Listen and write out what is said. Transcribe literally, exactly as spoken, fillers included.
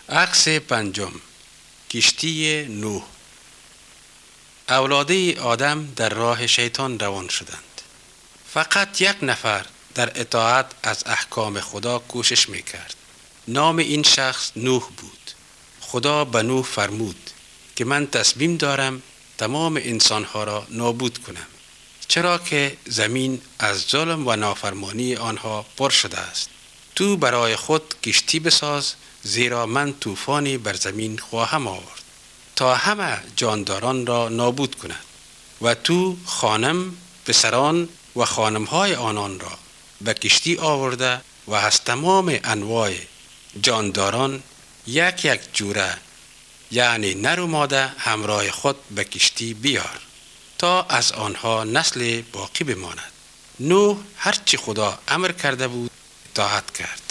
عکس پنجم، کشتی نوح. اولاده آدم در راه شیطان روان شدند. فقط یک نفر در اطاعت از احکام خدا کوشش میکرد. نام این شخص نوح بود. خدا به نوح فرمود که من تصمیم دارم تمام انسانها را نابود کنم، چرا که زمین از ظلم و نافرمانی آنها پر شده است. تو برای خود کشتی بساز، زیرا من طوفانی بر زمین خواهم آورد تا همه جانداران را نابود کند و تو خانم، پسران و خانمهای آنان را به کشتی آورده و از تمام انواع جانداران یک یک جوره، یعنی نر و ماده، همراه خود به کشتی بیار تا از آنها نسل باقی بماند. نوح هرچی خدا امر کرده بود اطاعت کرد.